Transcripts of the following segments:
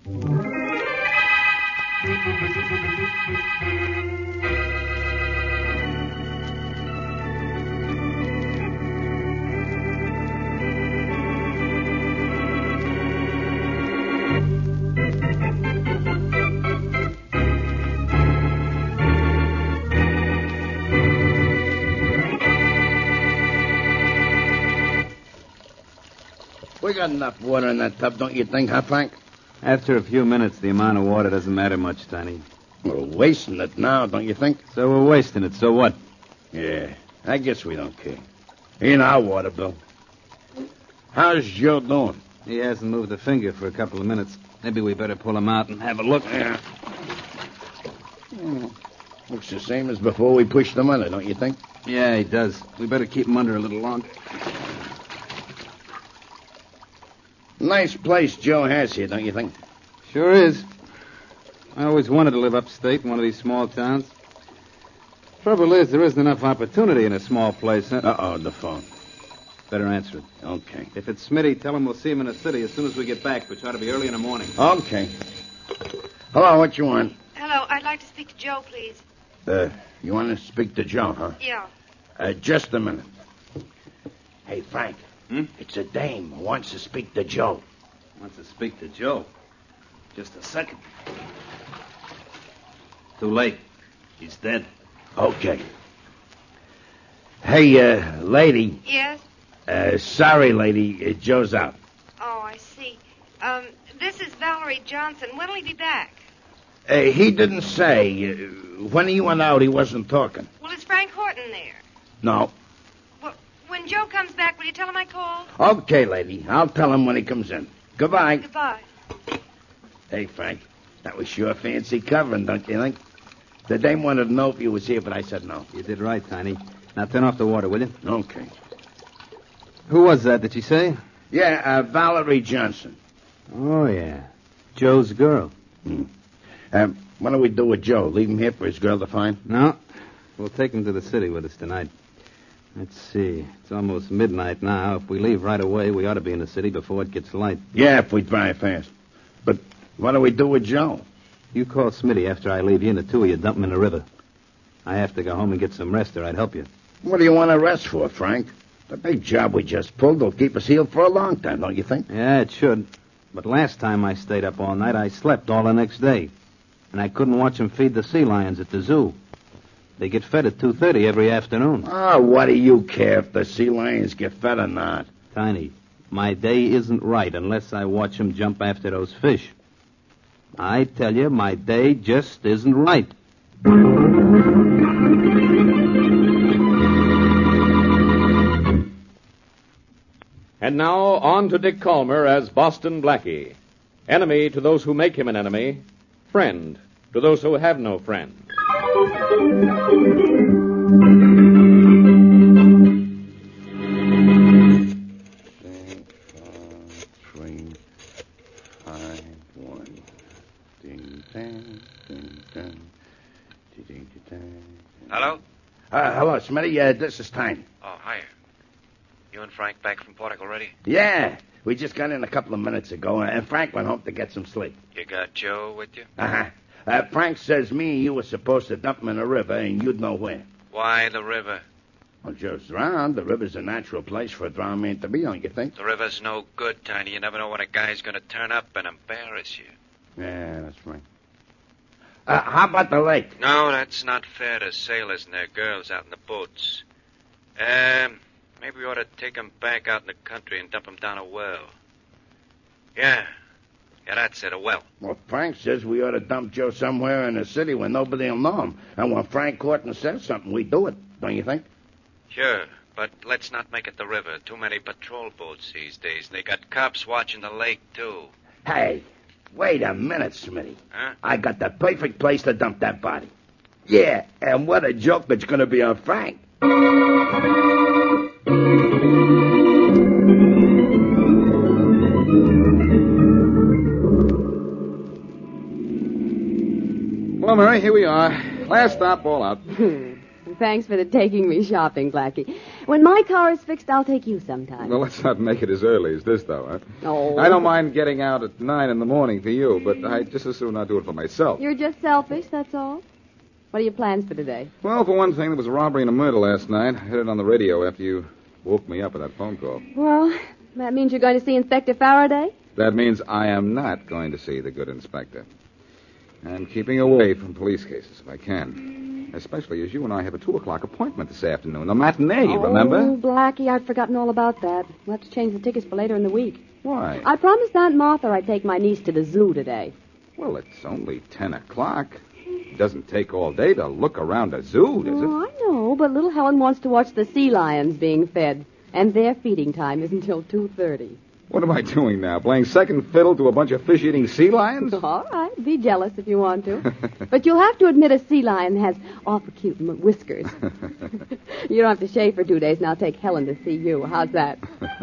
We got enough water in that tub, don't you think, huh, Frank? After a few minutes, the amount of water doesn't matter much, Tiny. We're wasting it now, don't you think? So we're wasting it, so what? Yeah, I guess we don't care. Ain't our water, Bill. How's Joe doing? He hasn't moved a finger for a couple of minutes. Maybe we better pull him out and have a look. Yeah. Looks the same as before we pushed him under, don't you think? Yeah, he does. We better keep him under a little longer. Nice place Joe has here, don't you think? Sure is. I always wanted to live upstate in one of these small towns. Trouble is, there isn't enough opportunity in a small place, huh? Uh-oh, the phone. Better answer it. Okay. If it's Smitty, tell him we'll see him in the city as soon as we get back, which ought to be early in the morning. Okay. Hello, what you want? Hello, I'd like to speak to Joe, please. You want to speak to Joe, huh? Yeah. Just a minute. Hey, Frank. Hmm? It's a dame who wants to speak to Joe. Wants to speak to Joe. Just a second. Too late. He's dead. Okay. Hey, lady. Yes? Sorry, lady. Joe's out. Oh, I see. This is Valerie Johnson. When'll he be back? He didn't say. When he went out, he wasn't talking. Well, is Frank Horton there? No. Well, when Joe comes back, will you tell him I called? Okay, lady. I'll tell him when he comes in. Goodbye. Goodbye. Hey, Frank. That was sure fancy covering, don't you think? The dame wanted to know if you was here, but I said no. You did right, Tiny. Now turn off the water, will you? Okay. Who was that, did you say? Yeah, Valerie Johnson. Oh, yeah. Joe's girl. What do we do with Joe? Leave him here for his girl to find? No. We'll take him to the city with us tonight. Let's see. It's almost midnight now. If we leave right away, we ought to be in the city before it gets light. Yeah, if we drive fast. But what do we do with Joe? You call Smitty after I leave you, and the two of you dump him in the river. I have to go home and get some rest, or I'd help you. What do you want to rest for, Frank? The big job we just pulled will keep us healed for a long time, don't you think? Yeah, it should. But last time I stayed up all night, I slept all the next day. And I couldn't watch them feed the sea lions at the zoo. They get fed at 2:30 every afternoon. Oh, what do you care if the sea lions get fed or not? Tiny, my day isn't right unless I watch them jump after those fish. I tell you, my day just isn't right. And now, on to Dick Calmer as Boston Blackie. Enemy to those who make him an enemy. Friend to those who have no friend. Hello? Hello, Smitty. This is Tiny. Oh, hiya. You and Frank back from Portic already? Yeah, we just got in a couple of minutes ago, and Frank went home to get some sleep. You got Joe with you? Uh-huh. Frank says me and you were supposed to dump him in the river, and you'd know where. Why the river? Well, Joe's drowned. The river's a natural place for a drowned man to be, don't you think? The river's no good, Tiny. You never know when a guy's going to turn up and embarrass you. Yeah, that's right. How about the lake? No, that's not fair to sailors and their girls out in the boats. Maybe we ought to take 'em back out in the country and dump 'em down a well. Yeah, that's it, a well. Well, Frank says we ought to dump Joe somewhere in the city where nobody will know him. And when Frank Horton says something, we do it, don't you think? Sure, but let's not make it the river. Too many patrol boats these days. They got cops watching the lake, too. Hey, wait a minute, Smitty. Huh? I got the perfect place to dump that body. Yeah, and what a joke it's going to be on Frank. Well, Mary, here we are. Last stop, all out. Thanks for taking me shopping, Blackie. When my car is fixed, I'll take you sometime. Well, let's not make it as early as this, though, huh? Oh. I don't mind getting out at 9 in the morning for you, but I'd just as soon not do it for myself. You're just selfish, that's all? What are your plans for today? Well, for one thing, there was a robbery and a murder last night. I heard it on the radio after you woke me up with that phone call. Well, that means you're going to see Inspector Faraday? That means I am not going to see the good inspector. I'm keeping away from police cases if I can. Especially as you and I have a 2 o'clock appointment this afternoon. The matinee, remember? Oh, Blackie, I'd forgotten all about that. We'll have to change the tickets for later in the week. Why? I promised Aunt Martha I'd take my niece to the zoo today. Well, it's only 10 o'clock. It doesn't take all day to look around a zoo, does it? Oh, I know, but little Helen wants to watch the sea lions being fed, and their feeding time is until 2:30. What am I doing now? Playing second fiddle to a bunch of fish-eating sea lions? All right, be jealous if you want to. But you'll have to admit a sea lion has awful cute whiskers. You don't have to shave for 2 days, and I'll take Helen to see you. How's that?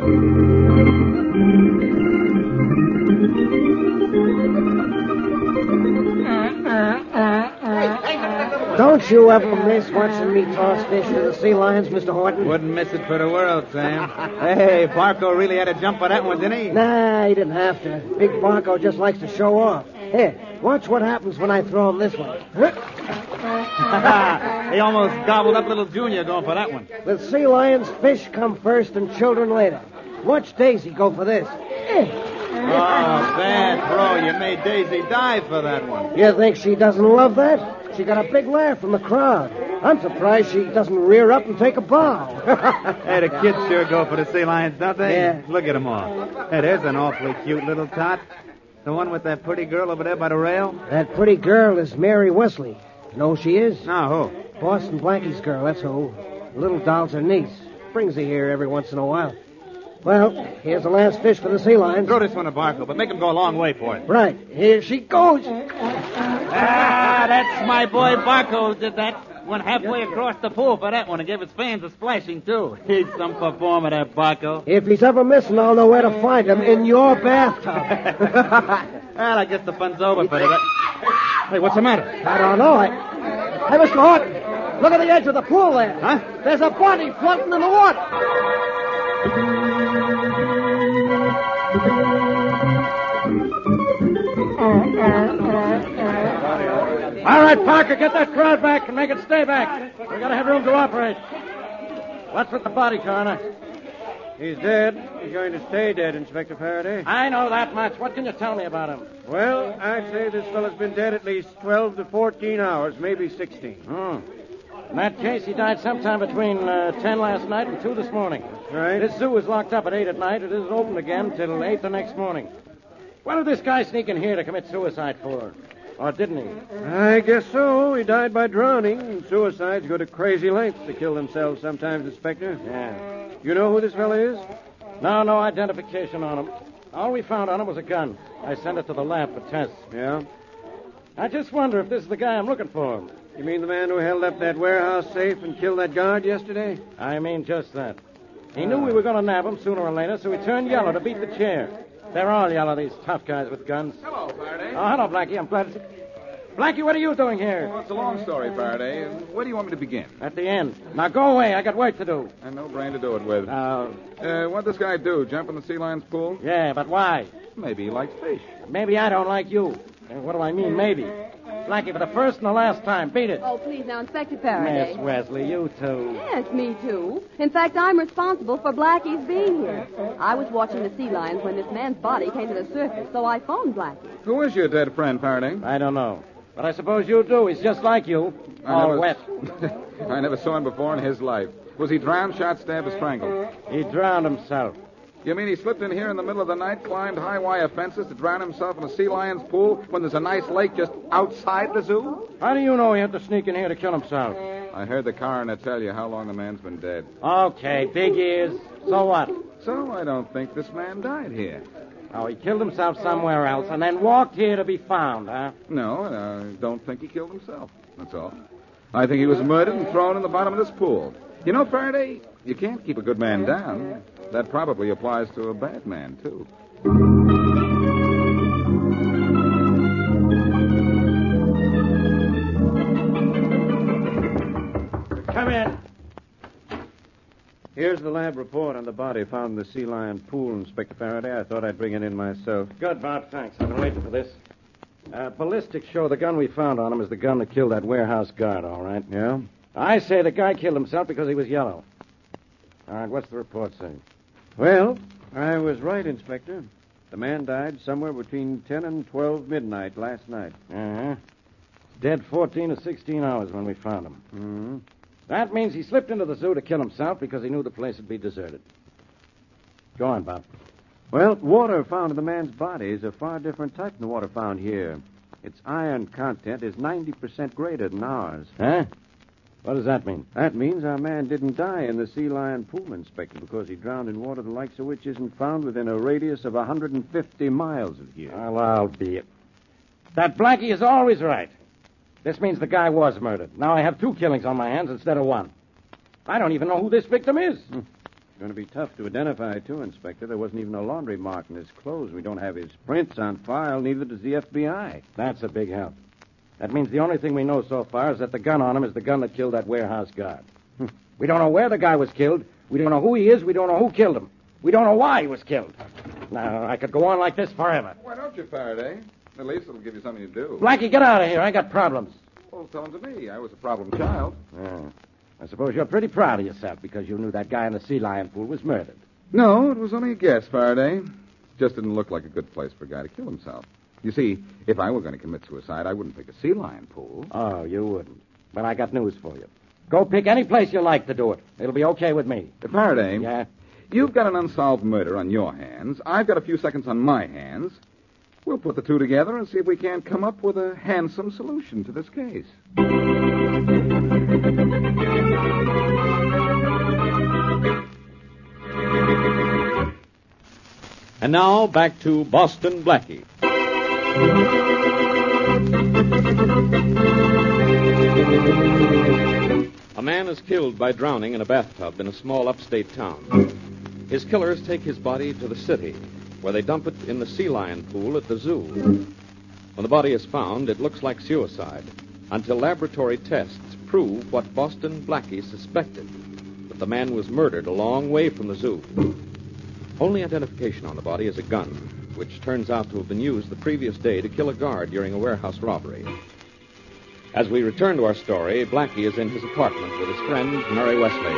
Don't you ever miss watching me toss fish to the sea lions, Mr. Horton? Wouldn't miss it for the world, Sam. Hey, Barco really had a jump for that one, didn't he? Nah, he didn't have to. Big Barco just likes to show off. Here, watch what happens when I throw him this one. He almost gobbled up little Junior going for that one. With sea lions, fish come first and children later. Watch Daisy go for this. Oh, bad throw. You made Daisy dive for that one. You think she doesn't love that? She got a big laugh from the crowd. I'm surprised she doesn't rear up and take a bow. Hey, the kids sure go for the sea lions, don't they? Yeah. Look at them all. Hey, there's an awfully cute little tot. The one with that pretty girl over there by the rail? That pretty girl is Mary Wesley. Know who she is? No, who? Boston Blackie's girl, that's who. The little doll's her niece. Brings her here every once in a while. Well, here's the last fish for the sea lions. Throw this one to Barco, but make him go a long way for it. Right. Here she goes. Ah, that's my boy Barco who did that. Went halfway across the pool for that one and gave his fans a splashing, too. He's some performer, that Barco. If he's ever missing, I'll know where to find him. In your bathtub. Well, I guess the fun's over for today. Hey, what's the matter? I don't know. Hey, Mr. Horton, look at the edge of the pool there. Huh? There's a body floating in the water. All right, Parker, get that crowd back and make it stay back. We gotta have room to operate. What's with the body, Coroner? He's dead. He's going to stay dead, Inspector Faraday. I know that much. What can you tell me about him? Well, I'd say this fellow's been dead at least 12 to 14 hours, maybe 16. In that case, he died sometime between 10 last night and 2 this morning. Right. This zoo is locked up at 8 at night. It isn't open again till 8 the next morning. What did this guy sneak in here to commit suicide for? Or didn't he? I guess so. He died by drowning. Suicides go to crazy lengths to kill themselves sometimes, Inspector. Yeah. You know who this fellow is? No identification on him. All we found on him was a gun. I sent it to the lab for tests. Yeah? I just wonder if this is the guy I'm looking for. You mean the man who held up that warehouse safe and killed that guard yesterday? I mean just that. He knew we were going to nab him sooner or later, so he turned yellow to beat the chair. They're all yellow, these tough guys with guns. Hello, Faraday. Oh, hello, Blackie. I'm glad to see... Blackie, what are you doing here? Well, it's a long story, Faraday. Where do you want me to begin? At the end. Now go away. I got work to do. And no brain to do it with. Oh. What'd this guy do? Jump in the sea lion's pool? Yeah, but why? Maybe he likes fish. Maybe I don't like you. What do I mean, maybe? Blackie, for the first and the last time, beat it. Oh, please, now, Inspector Faraday. Miss Wesley, you too. Yes, me too. In fact, I'm responsible for Blackie's being here. I was watching the sea lions when this man's body came to the surface, so I phoned Blackie. Who is your dead friend, Faraday? I don't know. But I suppose you do. He's just like you. All wet. I never saw him before in his life. Was he drowned, shot, stabbed, or strangled? He drowned himself. You mean he slipped in here in the middle of the night, climbed high wire fences to drown himself in a sea lion's pool when there's a nice lake just outside the zoo? How do you know he had to sneak in here to kill himself? I heard the coroner tell you how long the man's been dead. Okay, big ears. So what? So I don't think this man died here. Oh, he killed himself somewhere else and then walked here to be found, huh? No, I don't think he killed himself. That's all. I think he was murdered and thrown in the bottom of this pool. You know, Faraday, you can't keep a good man down. That probably applies to a bad man, too. Come in. Here's the lab report on the body found in the Sea Lion pool, Inspector Faraday. I thought I'd bring it in myself. Good, Bob. Thanks. I've been waiting for this. Ballistics show the gun we found on him is the gun that killed that warehouse guard, all right? Yeah? I say the guy killed himself because he was yellow. All right, what's the report say? Well, I was right, Inspector. The man died somewhere between 10 and 12 midnight last night. Uh-huh. Dead 14 to 16 hours when we found him. Mm-hmm. That means he slipped into the zoo to kill himself because he knew the place would be deserted. Go on, Bob. Well, water found in the man's body is a far different type than the water found here. Its iron content is 90% greater than ours. Huh? What does that mean? That means our man didn't die in the Sea Lion pool, Inspector, because he drowned in water the likes of which isn't found within a radius of 150 miles of here. Well, I'll be it. That Blackie is always right. This means the guy was murdered. Now I have 2 killings on my hands instead of 1. I don't even know who this victim is. It's going to be tough to identify, too, Inspector. There wasn't even a laundry mark in his clothes. We don't have his prints on file, neither does the FBI. That's a big help. That means the only thing we know so far is that the gun on him is the gun that killed that warehouse guard. We don't know where the guy was killed. We don't know who he is. We don't know who killed him. We don't know why he was killed. Now, I could go on like this forever. Why don't you, Faraday? At least it'll give you something to do. Blackie, get out of here. I got problems. Well, tell them to me. I was a problem child. I suppose you're pretty proud of yourself because you knew that guy in the Sea Lion pool was murdered. No, it was only a guess, Faraday. Just didn't look like a good place for a guy to kill himself. You see, if I were going to commit suicide, I wouldn't pick a sea lion pool. Oh, you wouldn't. But I got news for you. Go pick any place you like to do it. It'll be okay with me. Faraday. Yeah? You've got an unsolved murder on your hands. I've got a few seconds on my hands. We'll put the two together and see if we can't come up with a handsome solution to this case. And now, back to Boston Blackie. A man is killed by drowning in a bathtub in a small upstate town. His killers take his body to the city, where they dump it in the sea lion pool at the zoo. When the body is found, it looks like suicide, until laboratory tests prove what Boston Blackie suspected, that the man was murdered a long way from the zoo. Only identification on the body is a gun, which turns out to have been used the previous day to kill a guard during a warehouse robbery. As we return to our story, Blackie is in his apartment with his friend, Murray Wesley.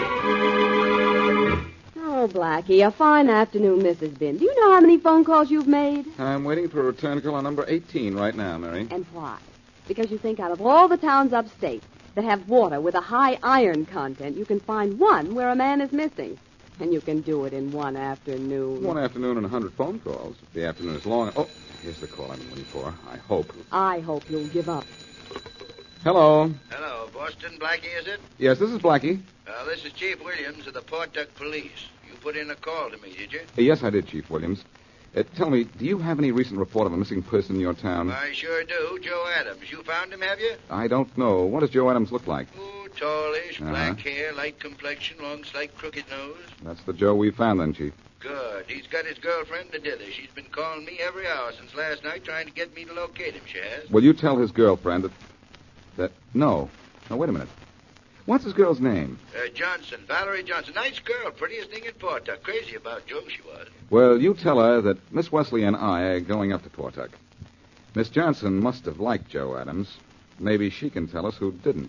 Oh, Blackie, a fine afternoon this has been. Do you know how many phone calls you've made? I'm waiting for a return call on number 18 right now, Mary. And why? Because you think out of all the towns upstate that have water with a high iron content, you can find one where a man is missing. And you can do it in one afternoon. One afternoon and 100 phone calls. If the afternoon is long... Oh, here's the call I'm waiting for. I hope. I hope you'll give up. Hello. Hello, Boston Blackie, is it? Yes, this is Blackie. This is Chief Williams of the Pawtucket Police. You put in a call to me, did you? Yes, I did, Chief Williams. Tell me, do you have any recent report of a missing person in your town? I sure do. Joe Adams. You found him, have you? I don't know. What does Joe Adams look like? Oh, tallish, black hair, light complexion, long, slight, crooked nose. That's the Joe we found then, Chief. Good. He's got his girlfriend to dither. She's been calling me every hour since last night trying to get me to locate him, she has. Will you tell his girlfriend that... No. No, wait a minute. What's his girl's name? Johnson. Valerie Johnson. Nice girl. Prettiest thing in Pawtucket. Crazy about Joe, she was. Well, you tell her that Miss Wesley and I are going up to Pawtucket. Miss Johnson must have liked Joe Adams. Maybe she can tell us who didn't.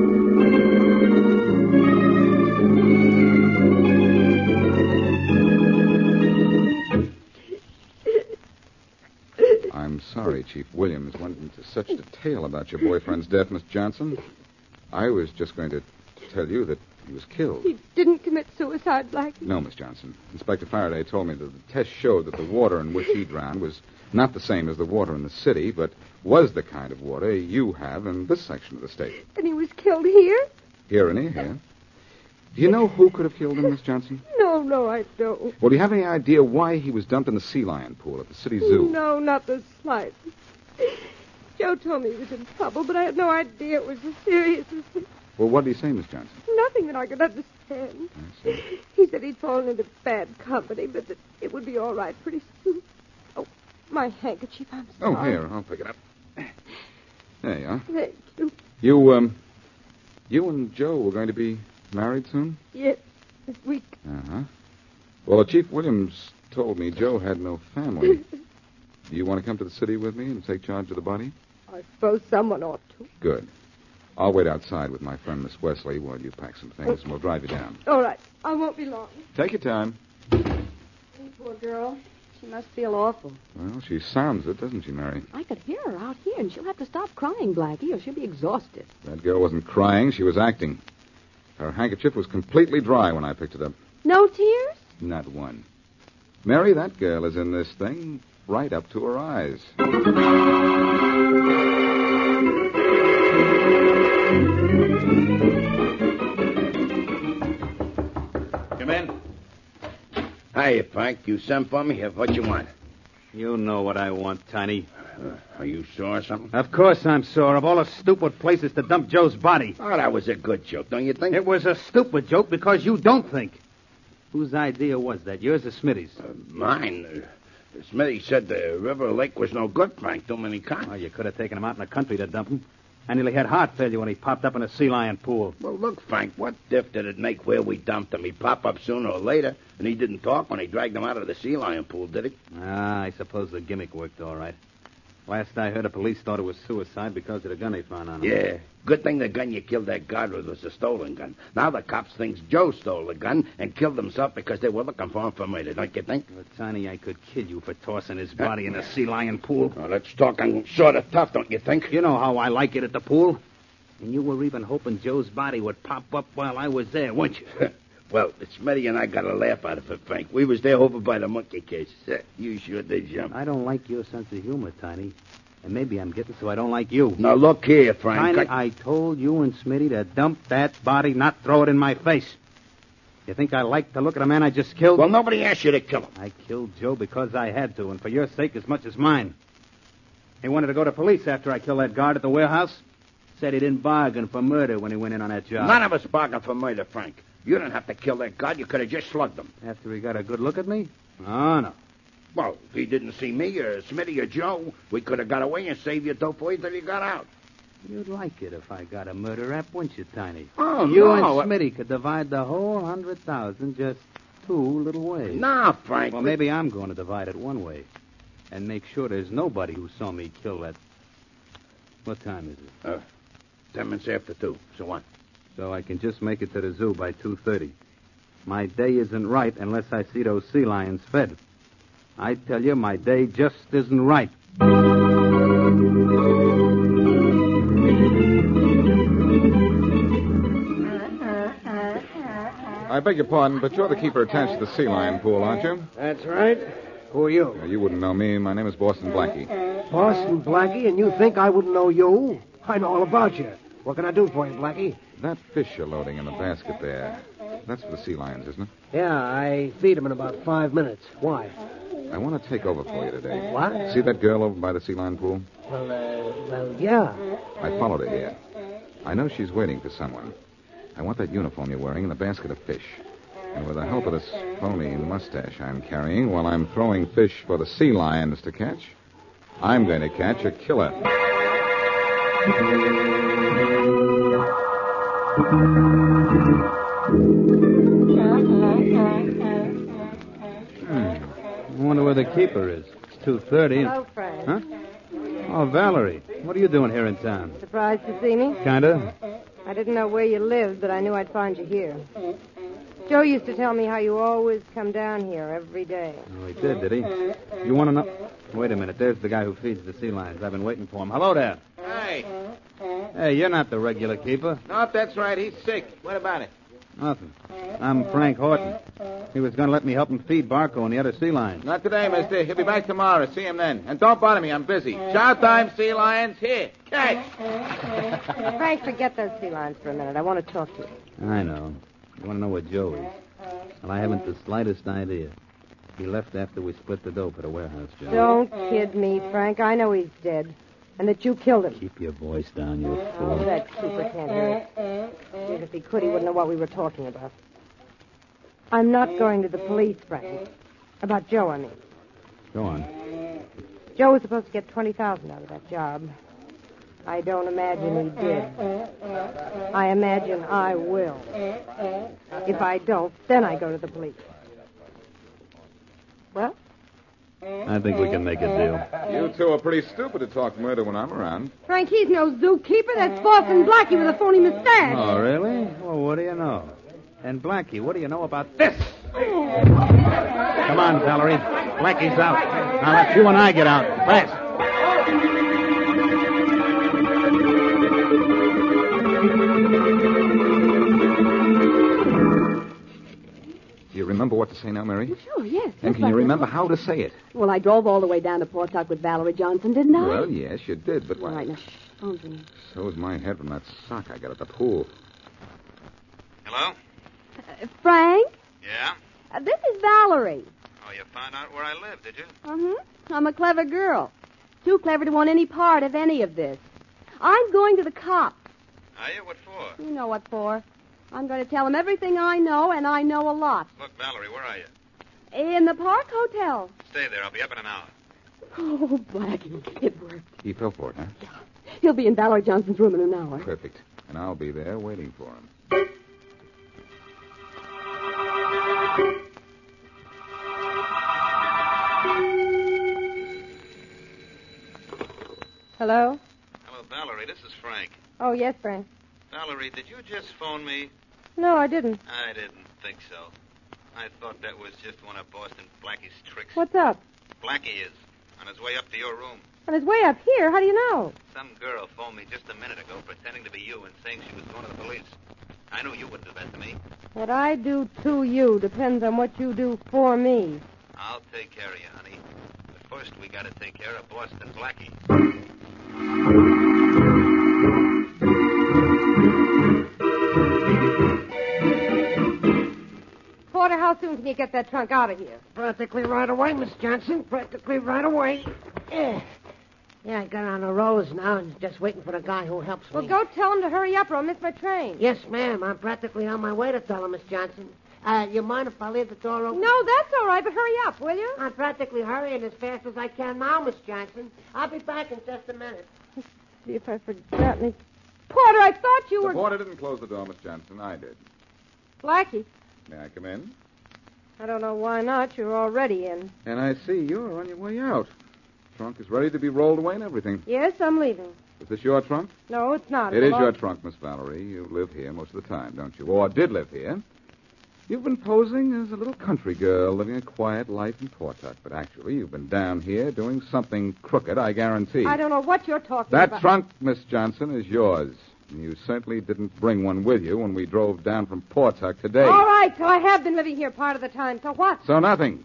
I'm sorry Chief Williams went into such detail about your boyfriend's death, Miss Johnson. I was just going to tell you that he was killed. He didn't commit suicide, Blackie? No, Miss Johnson. Inspector Faraday told me that the test showed that the water in which he drowned was not the same as the water in the city, but was the kind of water you have in this section of the state. And he was killed here? Here and here. Do you know who could have killed him, Miss Johnson? No, I don't. Well, do you have any idea why he was dumped in the sea lion pool at the city zoo? No, not the slightest. Joe told me he was in trouble, but I had no idea it was as serious as this. Well, what did he say, Miss Johnson? Nothing that I could understand. I see. He said he'd fallen into bad company, but that it would be all right pretty soon. Oh, my handkerchief, I'm sorry. Oh, here, I'll pick it up. There you are. Thank you. You and Joe were going to be married soon? Yes. this week. Uh-huh. Well, Chief Williams told me Joe had no family. Do you want to come to the city with me and take charge of the body? I suppose someone ought to. Good. I'll wait outside with my friend Miss Wesley while you pack some things, and we'll drive you down. All right. I won't be long. Take your time. Poor girl. She must feel awful. Well, she sounds it, doesn't she, Mary? I could hear her out here, and she'll have to stop crying, Blackie, or she'll be exhausted. That girl wasn't crying. She was acting. Her handkerchief was completely dry when I picked it up. No tears? Not one. Mary, that girl is in this thing right up to her eyes. Come in. Hiya, Frank. You sent for me? What you want? You know what I want, Tiny. Are you sore or something? Of course I'm sore. Of all the stupid places to dump Joe's body. Oh, that was a good joke, don't you think? It was a stupid joke because you don't think. Whose idea was that? Yours or Smitty's? Mine. Smitty said the river lake was no good, Frank. Too many cops. Oh, you could have taken him out in the country to dump him. I nearly had heart failure when he popped up in a sea lion pool. Well, look, Frank, what diff did it make where we dumped him? He'd pop up sooner or later, and he didn't talk when he dragged him out of the sea lion pool, did he? Ah, I suppose the gimmick worked all right. Last I heard, the police thought it was suicide because of the gun they found on him. Yeah. Good thing the gun you killed that guard with was a stolen gun. Now the cops think Joe stole the gun and killed himself because they were looking for him for murder, don't you think? Well, Tiny, I could kill you for tossing his body in a sea lion pool. Oh, that's talking sort of tough, don't you think? You know how I like it at the pool. And you were even hoping Joe's body would pop up while I was there, weren't you? Well, Smitty and I got a laugh out of it, Frank. We was there over by the monkey cage. You sure did jump. I don't like your sense of humor, Tiny. And maybe I'm getting so I don't like you. Now, look here, Frank. Tiny, I told you and Smitty to dump that body, not throw it in my face. You think I like to look at a man I just killed? Well, nobody asked you to kill him. I killed Joe because I had to, and for your sake as much as mine. He wanted to go to police after I killed that guard at the warehouse. Said he didn't bargain for murder when he went in on that job. None of us bargained for murder, Frank. You didn't have to kill that guard. You could have just slugged him. After he got a good look at me? Oh, no. Well, if he didn't see me or Smitty or Joe, we could have got away and saved your dope for you till you got out. You'd like it if I got a murder rap, wouldn't you, Tiny? Oh, you no. and Smitty could divide the whole 100,000 just two little ways. Nah, Frank. Well, maybe I'm going to divide it one way and make sure there's nobody who saw me kill that. What time is it? 10 minutes after 2. So what? So I can just make it to the zoo by 2:30. My day isn't right unless I see those sea lions fed. I tell you, my day just isn't right. I beg your pardon, but you're the keeper attached to the sea lion pool, aren't you? That's right. Who are you? You wouldn't know me. My name is Boston Blackie. Boston Blackie, and you think I wouldn't know you? I know all about you. What can I do for you, Blackie? That fish you're loading in the basket there, that's for the sea lions, isn't it? Yeah, I feed them in about 5 minutes. Why? I want to take over for you today. What? See that girl over by the sea lion pool? Well, yeah. I followed her here. I know she's waiting for someone. I want that uniform you're wearing and the basket of fish. And with the help of this phony mustache I'm carrying, while I'm throwing fish for the sea lions to catch, I'm going to catch a killer. I wonder where the keeper is. It's 2:30. Hello, Frank. Huh? Oh, Valerie. What are you doing here in town? Surprised to see me? Kinda. I didn't know where you lived, but I knew I'd find you here. Joe used to tell me how you always come down here every day. Oh, he did he? You want to know? Wait a minute. There's the guy who feeds the sea lions. I've been waiting for him. Hello there. Hey. Hey, you're not the regular keeper. No, that's right. He's sick. What about it? Nothing. I'm Frank Horton. He was going to let me help him feed Barco and the other sea lions. Not today, mister. He'll be back tomorrow. See him then. And don't bother me. I'm busy. Chow time, sea lions. Here. Catch. Frank, forget those sea lions for a minute. I want to talk to you. I know. You want to know where Joe is? Well, I haven't the slightest idea. He left after we split the dope at a warehouse job. Don't kid me, Frank. I know he's dead. And that you killed him. Keep your voice down, you Oh, fool. that keeper can't hear it. Even if he could, he wouldn't know what we were talking about. I'm not going to the police, Frank. About Joe, I mean. Go on. Joe was supposed to get $20,000 out of that job. I don't imagine he did. I imagine I will. If I don't, then I go to the police. Well? I think we can make a deal. You two are pretty stupid to talk murder when I'm around. Frank, he's no zookeeper. That's Boston Blackie with a phony mustache. Oh, really? Well, what do you know? And Blackie, what do you know about this? Come on, Valerie. Blackie's out. Now let you and I get out. Fast. Do you remember what to say now, Mary? Sure, yes. And can you remember how to say it? Well, I drove all the way down to Portuck with Valerie Johnson, didn't I? Well, yes, you did, but All right, now, phone's ringing. So's my head from that sock I got at the pool. Hello? Frank? Yeah? This is Valerie. Oh, you found out where I live, did you? I'm a clever girl. Too clever to want any part of any of this. I'm going to the cops. Are you? What for? You know what for. I'm going to tell them everything I know, and I know a lot. Look, Valerie, where are you? In the Park Hotel. Stay there. I'll be up in an hour. Oh, Blackie, it worked. He fell for it, huh? He'll be in Valerie Johnson's room in an hour. Perfect. And I'll be there waiting for him. Hello? Hello, Valerie. This is Frank. Oh, yes, Frank. Valerie, did you just phone me? No, I didn't. I didn't think so. I thought that was just one of Boston Blackie's tricks. What's up? Blackie is. On his way up to your room. On his way up here? How do you know? Some girl phoned me just a minute ago pretending to be you and saying she was going to the police. I knew you wouldn't do that to me. What I do to you depends on what you do for me. I'll take care of you, honey. But first, we got to take care of Boston Blackie. Porter, how soon can you get that trunk out of here? Practically right away, Miss Johnson. Practically right away. Yeah, I got on the rollers now and just waiting for the guy who helps me. Well, go tell him to hurry up or I'll miss my train. Yes, ma'am. I'm practically on my way to tell him, Miss Johnson. You mind if I leave the door open? No, that's all right, but hurry up, will you? I'm practically hurrying as fast as I can now, Miss Johnson. I'll be back in just a minute. See if I forgot me. Porter, I thought you were... The porter didn't close the door, Miss Johnson. I did. Blackie. May I come in? I don't know why not. You're already in. And I see you're on your way out. Trunk is ready to be rolled away and everything. Yes, I'm leaving. Is this your trunk? No, it's not. It is your trunk, Miss Valerie. You live here most of the time, don't you? Or did live here. You've been posing as a little country girl living a quiet life in Portuck, but actually you've been down here doing something crooked, I guarantee. I don't know what you're talking about. That trunk, Miss Johnson, is yours. And you certainly didn't bring one with you when we drove down from Portuck today. All right, so I have been living here part of the time. So what? So nothing.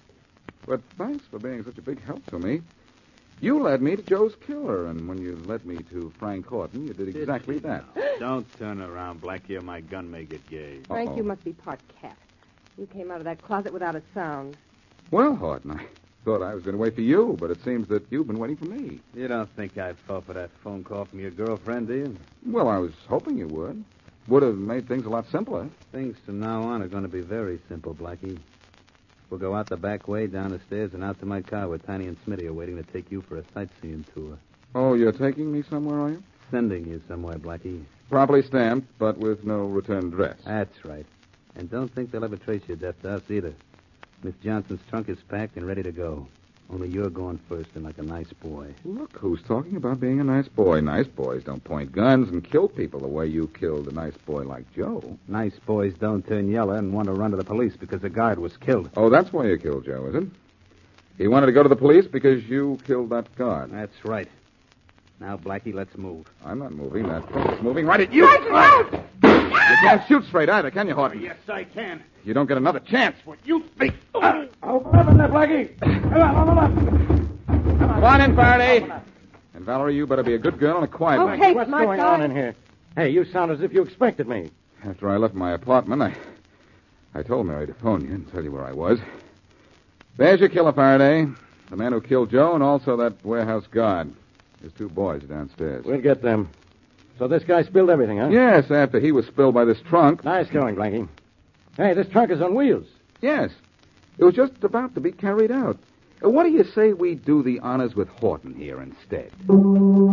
But thanks for being such a big help to me. You led me to Joe's killer, and when you led me to Frank Horton, you did exactly that. Don't turn around, Blackie, or my gun may get gay. Frank, you must be part cat. You came out of that closet without a sound. Well, Horton, I thought I was going to wait for you, but it seems that you've been waiting for me. You don't think I fell for that phone call from your girlfriend, do you? Well, I was hoping you would. Would have made things a lot simpler. Things from now on are going to be very simple, Blackie. We'll go out the back way, down the stairs, and out to my car where Tiny and Smitty are waiting to take you for a sightseeing tour. Oh, you're taking me somewhere, are you? Sending you somewhere, Blackie. Properly stamped, but with no return address. That's right. And don't think they'll ever trace your death to us either. Miss Johnson's trunk is packed and ready to go. Only you're going first and like a nice boy. Look who's talking about being a nice boy. Nice boys don't point guns and kill people the way you killed a nice boy like Joe. Nice boys don't turn yellow and want to run to the police because a guard was killed. Oh, that's why you killed Joe, is it? He wanted to go to the police because you killed that guard. That's right. Now, Blackie, let's move. I'm not moving. That trunk's moving right at you. You can't shoot straight either, can you, Horton? Yes, I can. You don't get another chance. What you think? Open up in there, Blackie. Come on. Come on in, Faraday. And, Valerie, you better be a good girl and a quiet one. Okay, What's going on in here? Hey, you sound as if you expected me. After I left my apartment, I told Mary to phone you and tell you where I was. There's your killer, Faraday. The man who killed Joe and also that warehouse guard. His two boys are downstairs. We'll get them. So this guy spilled everything, huh? Yes, after he was spilled by this trunk. Nice going, Blackie. Hey, this trunk is on wheels. Yes. It was just about to be carried out. What do you say we do the honors with Horton here instead?